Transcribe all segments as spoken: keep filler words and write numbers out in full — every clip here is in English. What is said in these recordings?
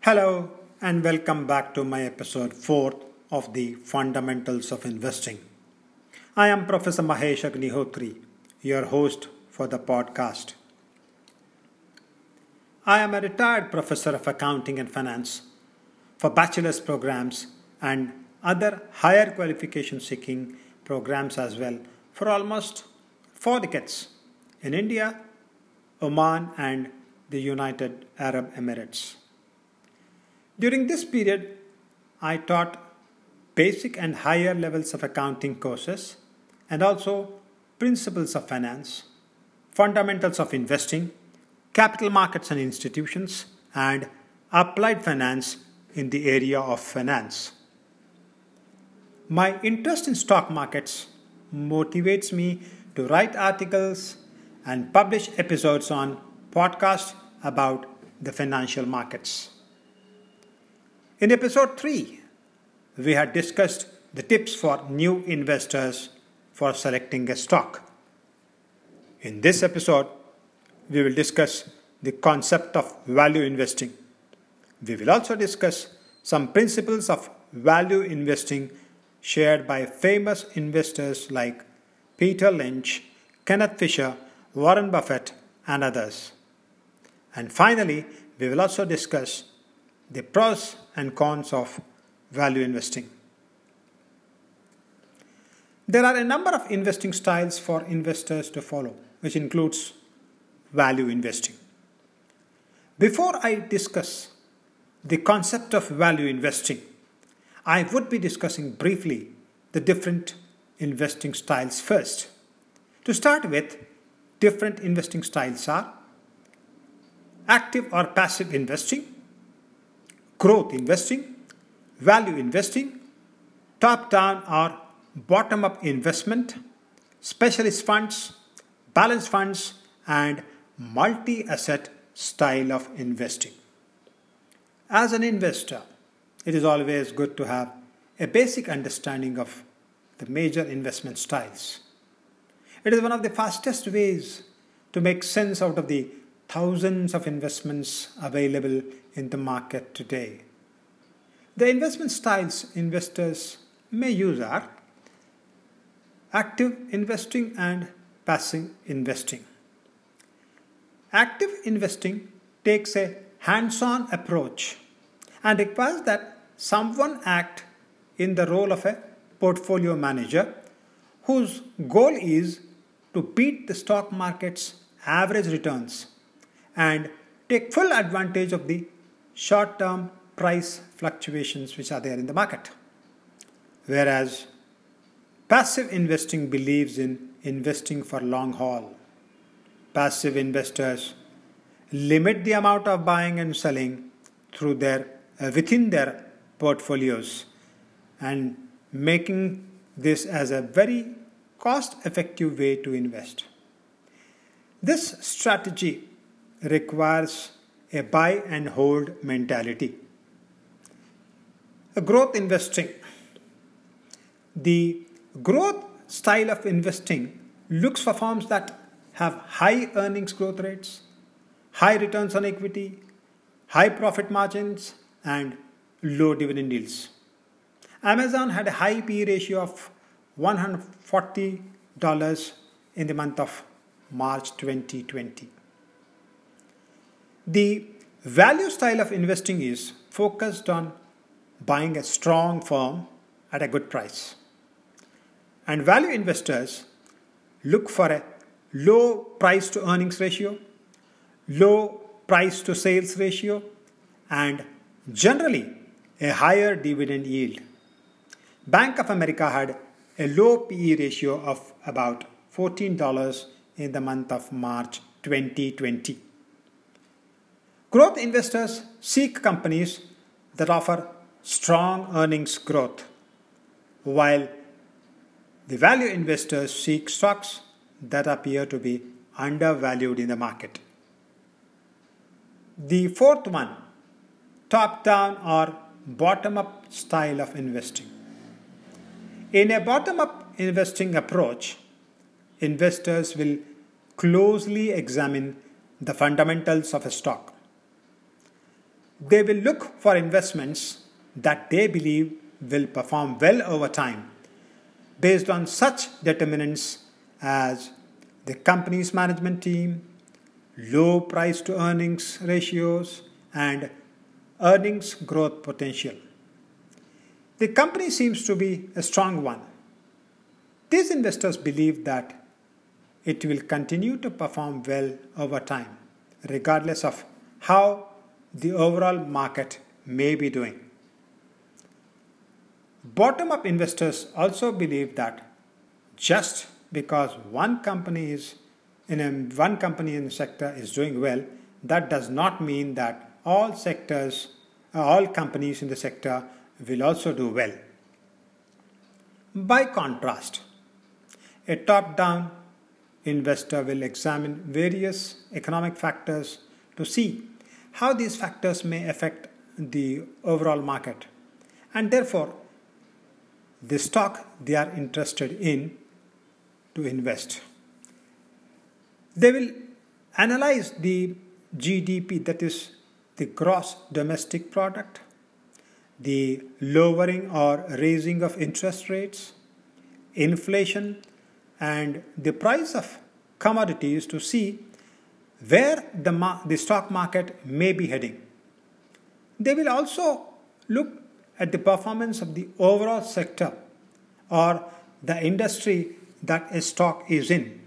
Hello and welcome back to my episode four of the Fundamentals of Investing. I am Professor Mahesh Agnihotri, your host for the podcast. I am a retired professor of accounting and finance for bachelor's programs and other higher qualification seeking programs as well for almost four decades in India, Oman and the United Arab Emirates. During this period, I taught basic and higher levels of accounting courses and also principles of finance, fundamentals of investing, capital markets and institutions, and applied finance in the area of finance. My interest in stock markets motivates me to write articles and publish episodes on podcasts about the financial markets. In episode three, we had discussed the tips for new investors for selecting a stock. In this episode, we will discuss the concept of value investing. We will also discuss some principles of value investing shared by famous investors like Peter Lynch, Kenneth Fisher, Warren Buffett, and others. And finally, we will also discuss the pros and cons of value investing. There are a number of investing styles for investors to follow, which includes value investing. Before I discuss the concept of value investing, I would be discussing briefly the different investing styles first. To start with, different investing styles are active or passive investing, growth investing, value investing, top-down or bottom-up investment, specialist funds, balanced funds, and multi-asset style of investing. As an investor, it is always good to have a basic understanding of the major investment styles. It is one of the fastest ways to make sense out of the thousands of investments available in the market today. The investment styles investors may use are active investing and passive investing. Active investing takes a hands-on approach and requires that someone act in the role of a portfolio manager whose goal is to beat the stock market's average returns and take full advantage of the short-term price fluctuations which are there in the market. Whereas passive investing believes in investing for long haul. Passive investors limit the amount of buying and selling through their uh, within their portfolios and making this as a very cost-effective way to invest. This strategy requires a buy and hold mentality. A growth investing. The growth style of investing looks for firms that have high earnings growth rates, high returns on equity, high profit margins, and low dividend yields. Amazon had a high P E ratio of one hundred forty dollars in the month of March twenty twenty. The value style of investing is focused on buying a strong firm at a good price. And value investors look for a low price to earnings ratio, low price to sales ratio, and generally a higher dividend yield. Bank of America had a low P E ratio of about fourteen dollars in the month of March twenty twenty. Growth investors seek companies that offer strong earnings growth, while the value investors seek stocks that appear to be undervalued in the market. The fourth one, top-down or bottom-up style of investing. In a bottom-up investing approach, investors will closely examine the fundamentals of a stock. They will look for investments that they believe will perform well over time based on such determinants as the company's management team, low price to earnings ratios, and earnings growth potential. The company seems to be a strong one. These investors believe that it will continue to perform well over time, regardless of how the overall market may be doing. Bottom-up investors also believe that just because one company is in a, one company in the sector is doing well, that does not mean that all sectors, all companies in the sector will also do well. By contrast, a top-down investor will examine various economic factors to see how these factors may affect the overall market, and therefore the stock they are interested in to invest. They will analyze the G D P, that is the gross domestic product, the lowering or raising of interest rates, inflation, and the price of commodities to see where the, ma- the stock market may be heading. They will also look at the performance of the overall sector or the industry that a stock is in.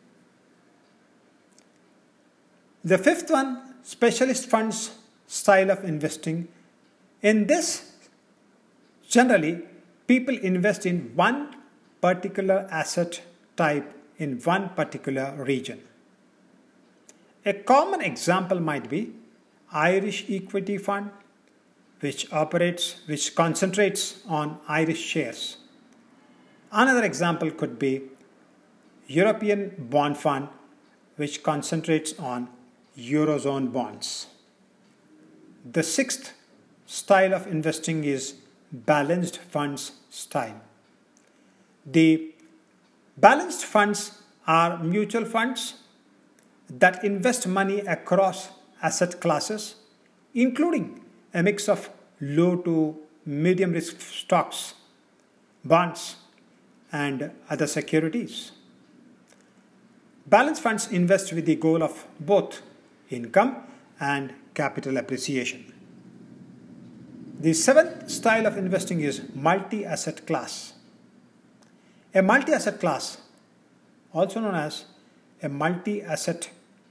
The fifth one, specialist funds style of investing. In this, generally, people invest in one particular asset type in one particular region. A common example might be Irish Equity Fund, which operates, which concentrates on Irish shares. Another example could be European Bond Fund, which concentrates on Eurozone bonds. The sixth style of investing is balanced funds style. The balanced funds are mutual funds that invest money across asset classes, including a mix of low to medium risk stocks, bonds, and other securities. Balanced funds invest with the goal of both income and capital appreciation. The seventh style of investing is multi-asset class. A multi-asset class, also known as a multi-asset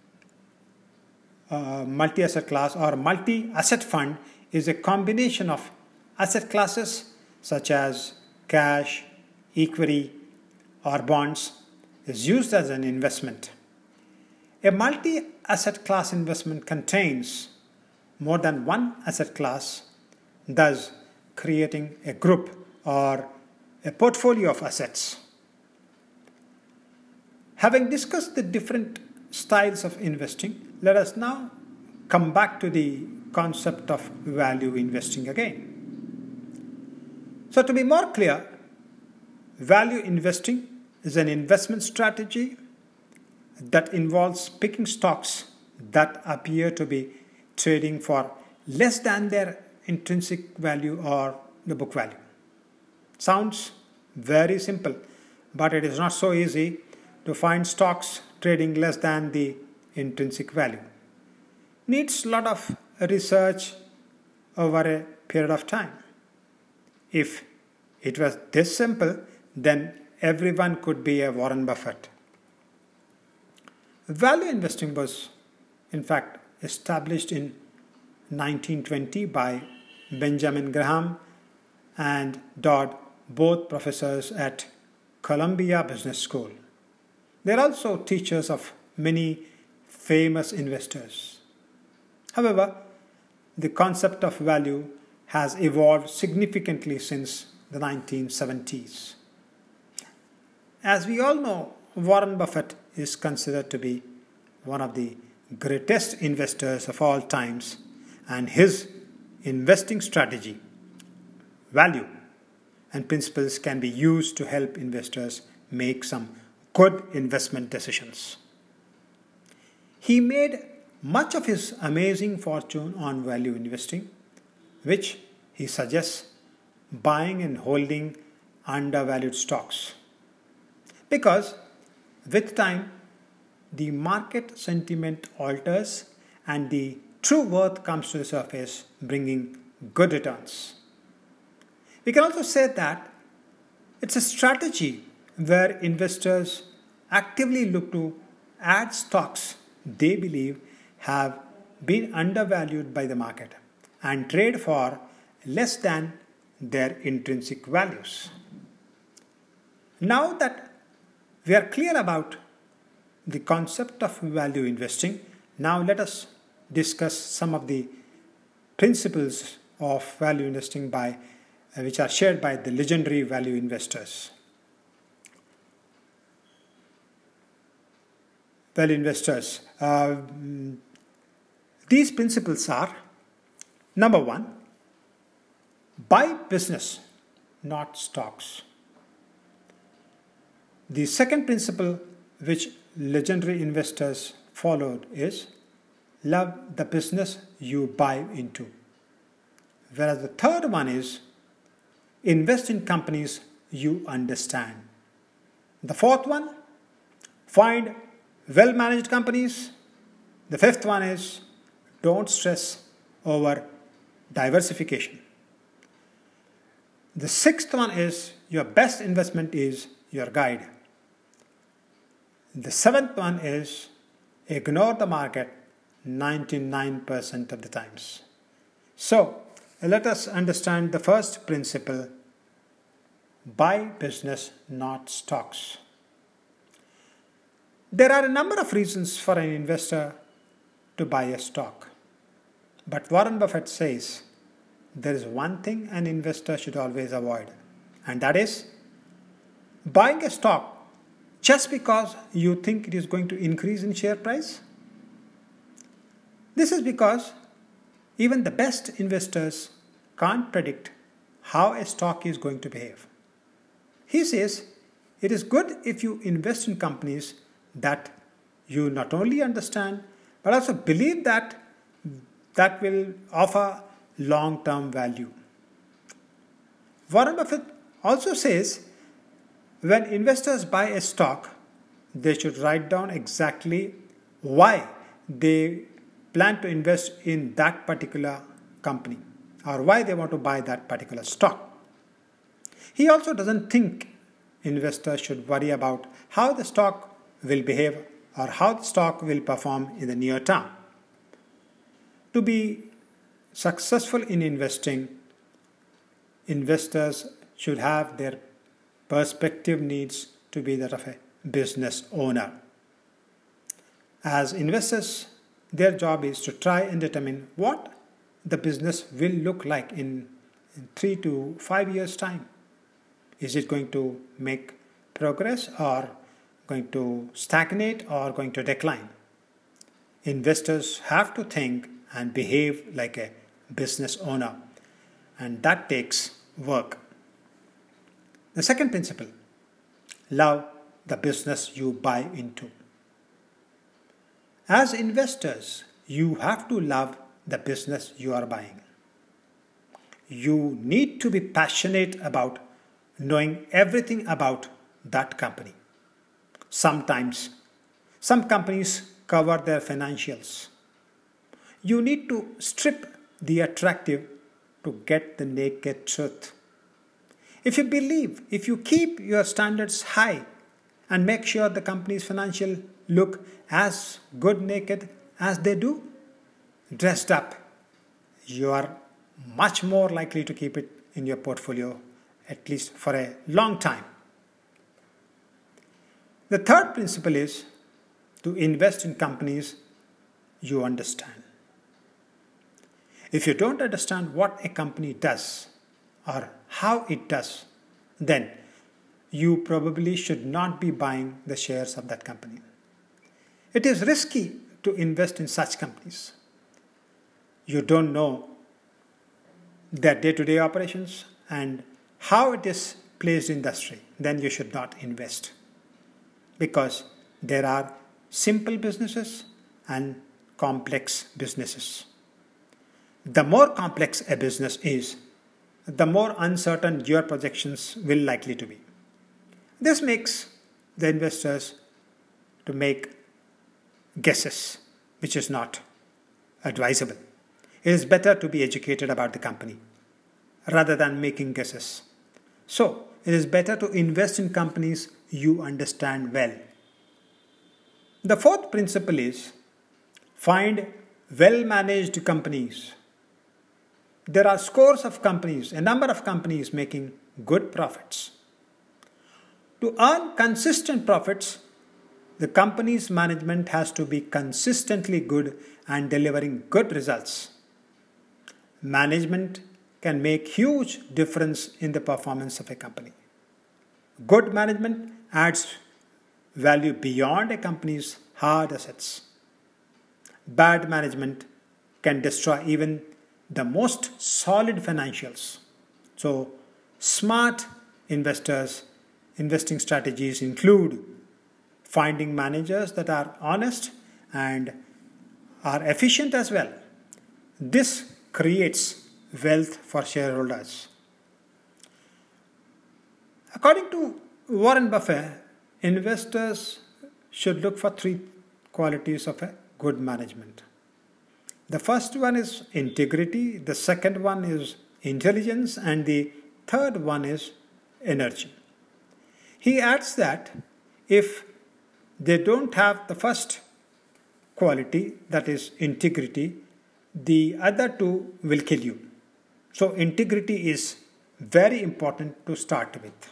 uh, multi-asset class or multi-asset fund, is a combination of asset classes such as cash, equity, or bonds is used as an investment. A multi-asset class investment contains more than one asset class, thus creating a group or a portfolio of assets. Having discussed the different styles of investing, let us now come back to the concept of value investing again. So, to be more clear, value investing is an investment strategy that involves picking stocks that appear to be trading for less than their intrinsic value or the book value. Sounds very simple, but it is not so easy to find stocks trading less than the intrinsic value. Needs a lot of research over a period of time. If it was this simple, then everyone could be a Warren Buffett. Value investing was, in fact, established in nineteen twenty by Benjamin Graham and Dodd, both professors at Columbia Business School. They are also teachers of many famous investors. However, the concept of value has evolved significantly since the nineteen seventies. As we all know, Warren Buffett is considered to be one of the greatest investors of all times, and his investing strategy, value, and principles can be used to help investors make some good investment decisions. He made much of his amazing fortune on value investing, which he suggests buying and holding undervalued stocks. Because with time, the market sentiment alters and the true worth comes to the surface, bringing good returns. We can also say that it's a strategy where investors actively look to add stocks they believe have been undervalued by the market and trade for less than their intrinsic values. Now that we are clear about the concept of value investing, now let us discuss some of the principles of value investing by uh, which are shared by the legendary value investors. Value investors. Uh, these principles are: number one, buy business, not stocks. The second principle which legendary investors followed is love the business you buy into. Whereas the third one is invest in companies you understand. The fourth one, find well-managed companies. The fifth one is don't stress over diversification. The sixth one is your best investment is your guide. The seventh one is ignore the market ninety-nine percent of the times. So, let us understand the first principle: buy business, not stocks. There are a number of reasons for an investor to buy a stock. But Warren Buffett says there is one thing an investor should always avoid, and that is buying a stock just because you think it is going to increase in share price. This is because even the best investors can't predict how a stock is going to behave. He says it is good if you invest in companies that you not only understand but also believe that that will offer long-term value. Warren Buffett also says when investors buy a stock, they should write down exactly why they plan to invest in that particular company or why they want to buy that particular stock. He also doesn't think investors should worry about how the stock will behave or how the stock will perform in the near term. To be successful in investing, investors should have their perspective needs to be that of a business owner. As investors, their job is to try and determine what the business will look like in, in three to five years' time. Is it going to make progress or going to stagnate or going to decline? Investors have to think and behave like a business owner, and that takes work. The second principle, love the business you buy into. As investors, you have to love the business you are buying. You need to be passionate about knowing everything about that company. Sometimes, some companies cover their financials. You need to strip the attractive to get the naked truth. If you believe, if you keep your standards high and make sure the company's financial look as good naked as they do, dressed up, you are much more likely to keep it in your portfolio, at least for a long time. The third principle is to invest in companies you understand. If you don't understand what a company does or how it does, then you probably should not be buying the shares of that company. It is risky to invest in such companies. You don't know their day-to-day operations and how it is placed in industry, then you should not invest. Because there are simple businesses and complex businesses. The more complex a business is, the more uncertain your projections will likely to be. This makes the investors to make guesses, which is not advisable. It is better to be educated about the company rather than making guesses. So, it is better to invest in companies you understand well. The fourth principle is find well-managed companies. There are scores of companies, a number of companies making good profits. To earn consistent profits, the company's management has to be consistently good and delivering good results. Management can make huge difference in the performance of a company. Good management adds value beyond a company's hard assets. Bad management can destroy even the most solid financials. So, smart investors, investing strategies include finding managers that are honest and are efficient as well. This creates wealth for shareholders. According to Warren Buffett, investors should look for three qualities of a good management. The first one is integrity, the second one is intelligence, and the third one is energy. He adds that if they don't have the first quality, that is integrity, the other two will kill you. So integrity is very important to start with.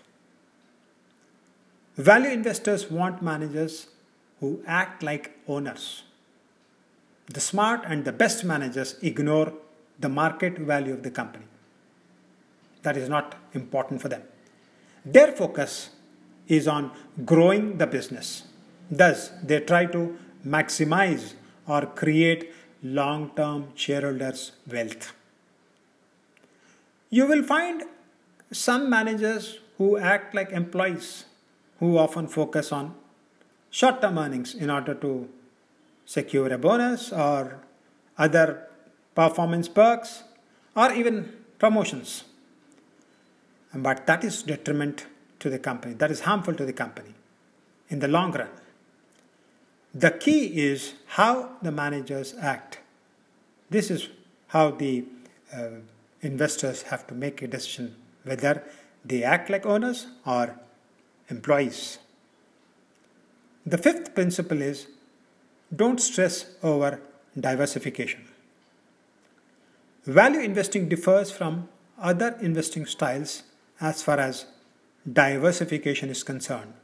Value investors want managers who act like owners. The smart and the best managers ignore the market value of the company. That is not important for them. Their focus is on growing the business. Thus, they try to maximize or create long-term shareholders' wealth. You will find some managers who act like employees, who often focus on short-term earnings in order to secure a bonus or other performance perks or even promotions. But that is detriment to the company. That is harmful to the company in the long run. The key is how the managers act. This is how the uh, investors have to make a decision whether they act like owners or employees. The fifth principle is don't stress over diversification. Value investing differs from other investing styles as far as diversification is concerned.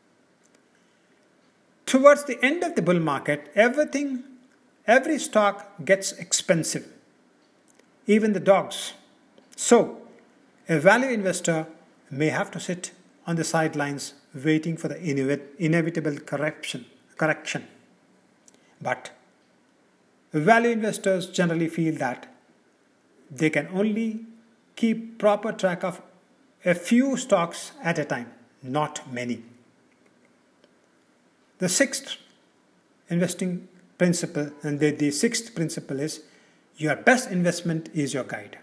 Towards the end of the bull market, everything, every stock gets expensive, even the dogs. So, a value investor may have to sit on the sidelines waiting for the inevitable correction. correction. But value investors generally feel that they can only keep proper track of a few stocks at a time, not many. The sixth investing principle and the, the sixth principle is your best investment is your guide.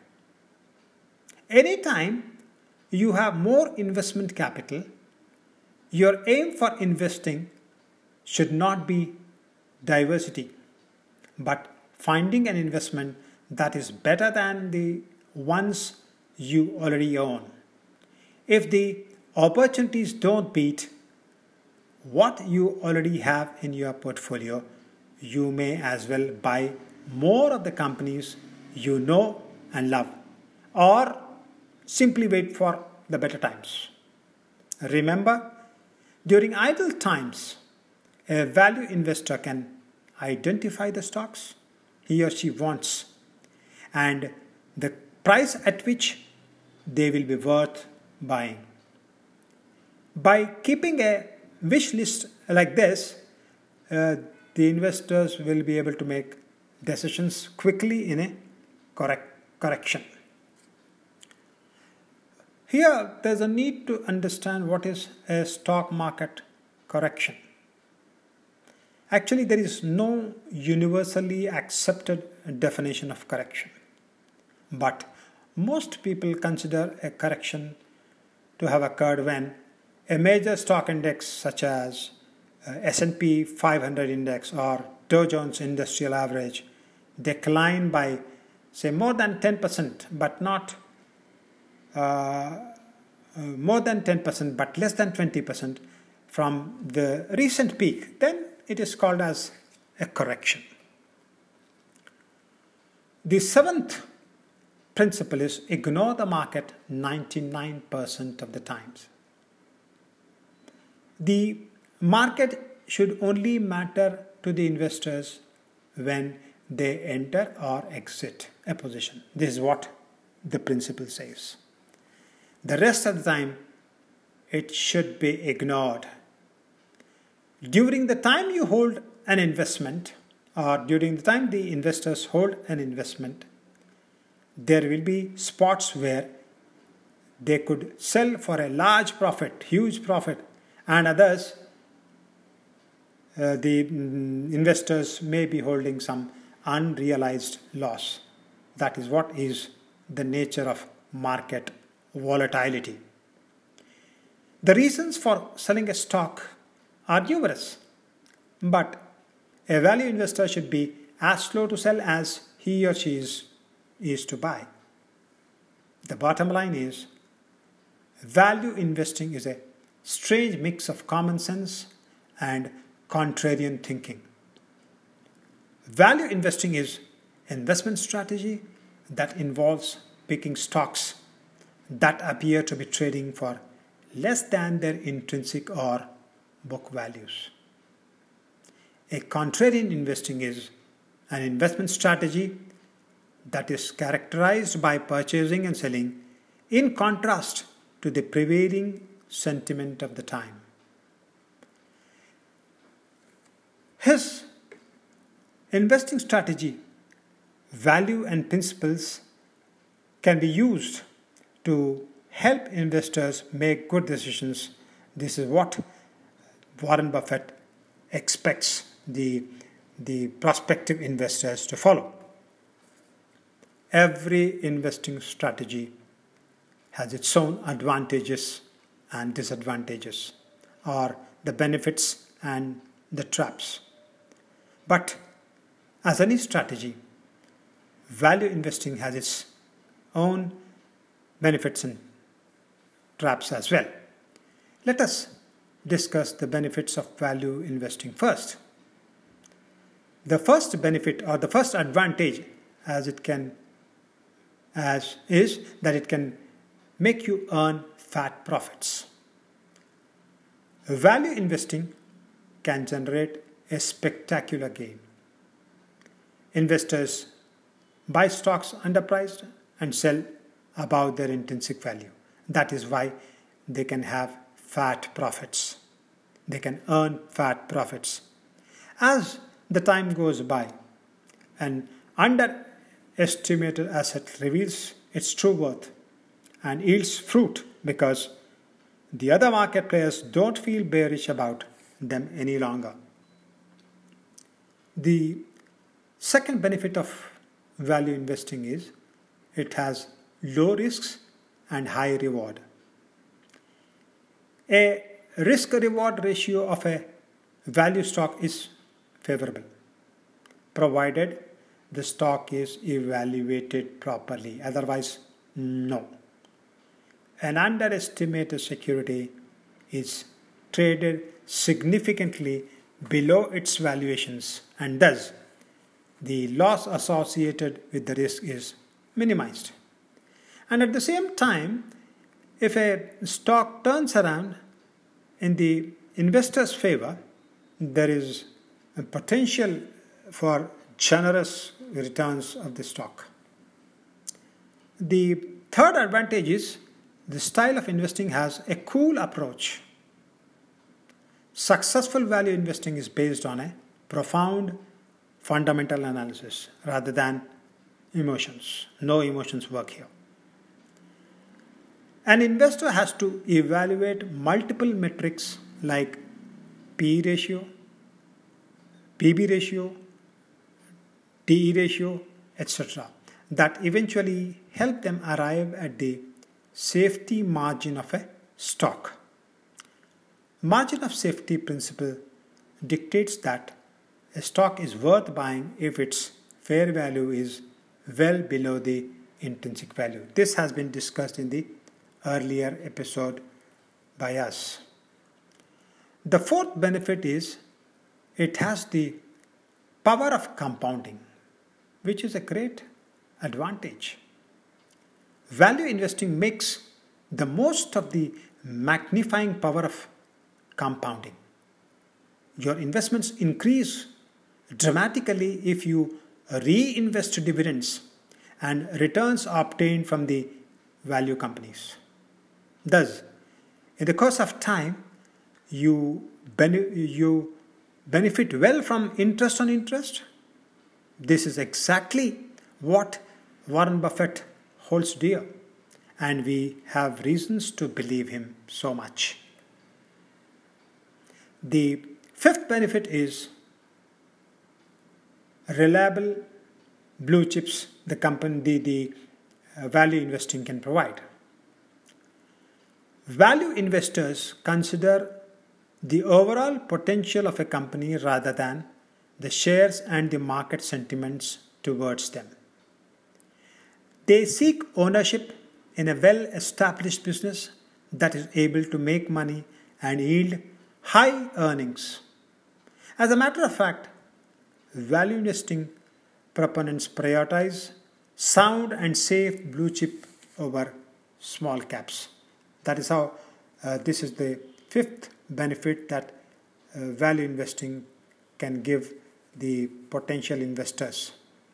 Anytime you have more investment capital, your aim for investing should not be diversity, but finding an investment that is better than the ones you already own. If the opportunities don't beat what you already have in your portfolio, you may as well buy more of the companies you know and love, or simply wait for the better times. Remember, during idle times, a value investor can identify the stocks he or she wants and the price at which they will be worth buying. By keeping a wish list like this, uh, the investors will be able to make decisions quickly in a correct correction. Here, there's a need to understand what is a stock market correction. Actually, there is no universally accepted definition of correction. But most people consider a correction to have occurred when a major stock index such as uh, S and P five hundred index or Dow Jones Industrial Average decline by say more than ten percent but not uh, uh, more than ten percent but less than twenty percent from the recent peak, then it is called as a correction. The seventh principle is ignore the market ninety-nine percent of the times. The market should only matter to the investors when they enter or exit a position. This is what the principle says. The rest of the time, it should be ignored. During the time you hold an investment, or during the time the investors hold an investment, there will be spots where they could sell for a large profit, huge profit, and others, uh, the mm, investors may be holding some unrealized loss. That is what is the nature of market volatility. The reasons for selling a stock are numerous, but a value investor should be as slow to sell as he or she is, is to buy. The bottom line is, value investing is a strange mix of common sense and contrarian thinking. Value investing is investment strategy that involves picking stocks that appear to be trading for less than their intrinsic or book values. A contrarian investing is an investment strategy that is characterized by purchasing and selling in contrast to the prevailing sentiment of the time. His investing strategy, value and principles can be used to help investors make good decisions. This is what Warren Buffett expects the, the prospective investors to follow. Every investing strategy has its own advantages and disadvantages, or the benefits and the traps. But as any strategy, value investing has its own benefits and traps as well. Let us discuss the benefits of value investing first. The first benefit or the first advantage as it can as is that it can make you earn fat profits. Value investing can generate a spectacular gain. Investors buy stocks underpriced and sell above their intrinsic value. That is why they can have fat profits. They can earn fat profits. As the time goes by, an underestimated asset reveals its true worth and yields fruit because the other market players don't feel bearish about them any longer. The second benefit of value investing is it has low risks and high reward. A risk-reward ratio of a value stock is favorable, provided the stock is evaluated properly. Otherwise, no. An underestimated security is traded significantly below its valuations, and thus the loss associated with the risk is minimized. And at the same time, if a stock turns around in the investor's favor, there is a potential for generous returns of the stock. The third advantage is the style of investing has a cool approach. Successful value investing is based on a profound fundamental analysis rather than emotions. No emotions work here. An investor has to evaluate multiple metrics like P E ratio, P B ratio, T E ratio, et cetera, that eventually help them arrive at the safety margin of a stock. Margin of safety principle dictates that a stock is worth buying if its fair value is well below the intrinsic value. This has been discussed in the earlier episode by us. The fourth benefit is it has the power of compounding, which is a great advantage. Value investing makes the most of the magnifying power of compounding. Your investments increase dramatically if you reinvest dividends and returns obtained from the value companies. Thus, in the course of time, you, bene- you benefit well from interest on interest. This is exactly what Warren Buffett holds dear, and we have reasons to believe him so much. The fifth benefit is reliable blue chips the company the, the uh, value investing can provide. Value investors consider the overall potential of a company rather than the shares and the market sentiments towards them. They seek ownership in a well-established business that is able to make money and yield high earnings. As a matter of fact, value investing proponents prioritize sound and safe blue chip over small caps. That is how uh, this is the fifth benefit that uh, value investing can give the potential investors.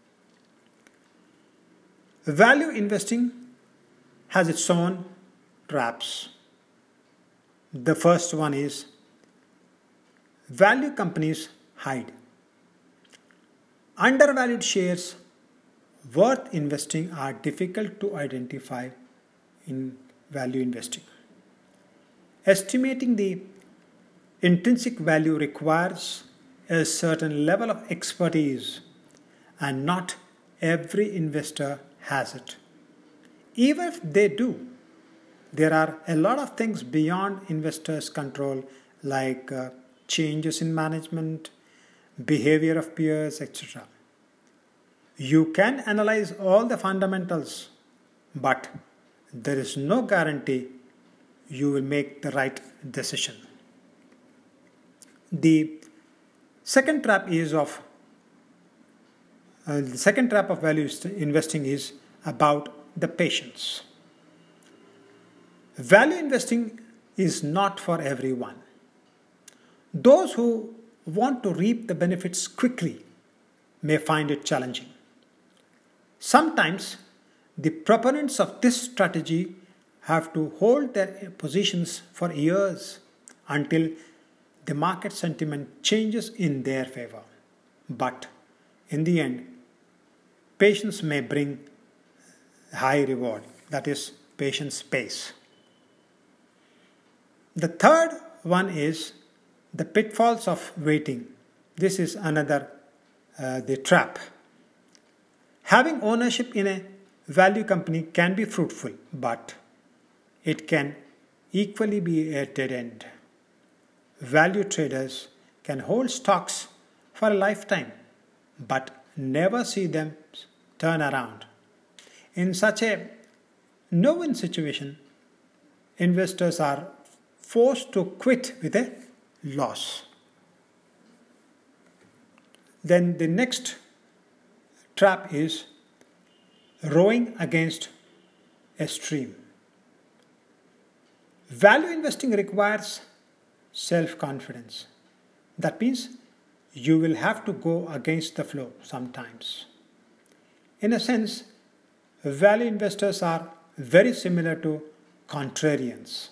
Value investing has its own traps. The first one is value companies hide. Undervalued shares worth investing are difficult to identify in value investing. Estimating the intrinsic value requires a certain level of expertise, and not every investor has it. Even if they do, there are a lot of things beyond investors' control, like uh, changes in management, behavior of peers, et cetera. You can analyze all the fundamentals, but there is no guarantee you will make the right decision. The second trap is of uh, the second trap of value investing is about the patience. Value investing is not for everyone. Those who want to reap the benefits quickly may find it challenging. Sometimes the proponents of this strategy have to hold their positions for years until the market sentiment changes in their favor. But in the end, patience may bring high reward. That is, patience pays. The third one is the pitfalls of waiting. This is another uh, the trap. Having ownership in a value company can be fruitful, but it can equally be a dead end. Value traders can hold stocks for a lifetime, but never see them turn around. In such a no-win situation, investors are forced to quit with a loss. Then the next trap is rowing against a stream. Value investing requires self-confidence. That means you will have to go against the flow sometimes. In a sense, value investors are very similar to contrarians.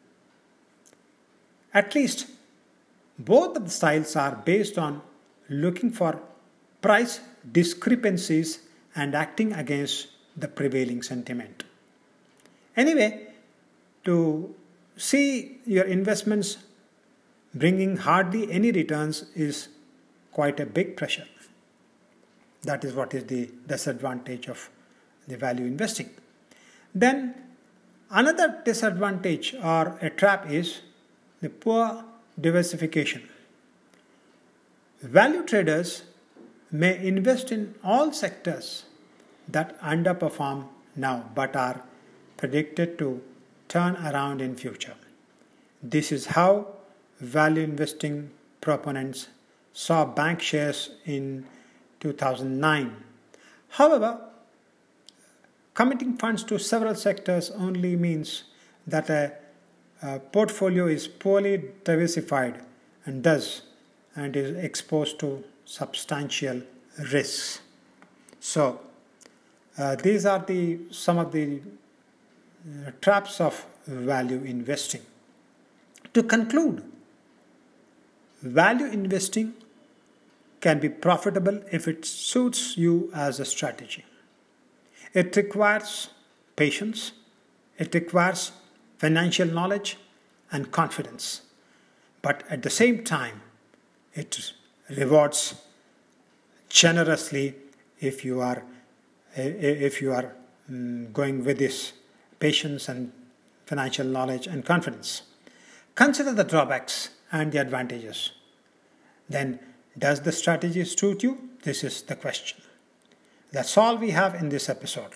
At least both of the styles are based on looking for price discrepancies and acting against the prevailing sentiment. Anyway, to see your investments bringing hardly any returns is quite a big pressure. That is what is the disadvantage of the value investing. Then another disadvantage or a trap is the poor diversification. Value traders may invest in all sectors that underperform now but are predicted to turn around in future. This is how value investing proponents saw bank shares in two thousand nine. However, committing funds to several sectors only means that a, a portfolio is poorly diversified and thus and is exposed to substantial risks. So, uh, these are the some of the uh, traps of value investing. To conclude, value investing can be profitable if it suits you as a strategy. It requires patience, it requires financial knowledge and confidence, but at the same time, it rewards generously if you are if you are going with this patience and financial knowledge and confidence. Consider the drawbacks and the advantages. Then, does the strategy suit you? This is the question. That's all we have in this episode.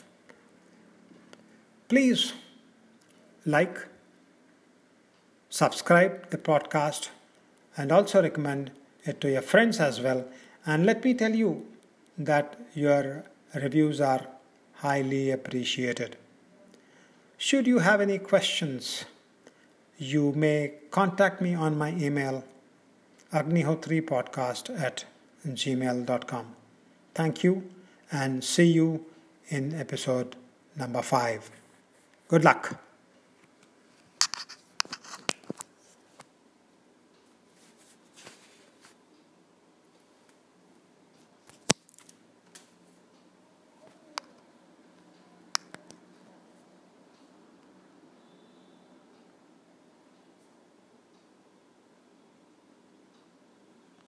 Please like, subscribe the podcast, and also recommend it to your friends as well. And let me tell you that your reviews are highly appreciated. Should you have any questions, you may contact me on my email agnihotripodcast at gmail dot com. Thank you and see you in episode number five. Good luck.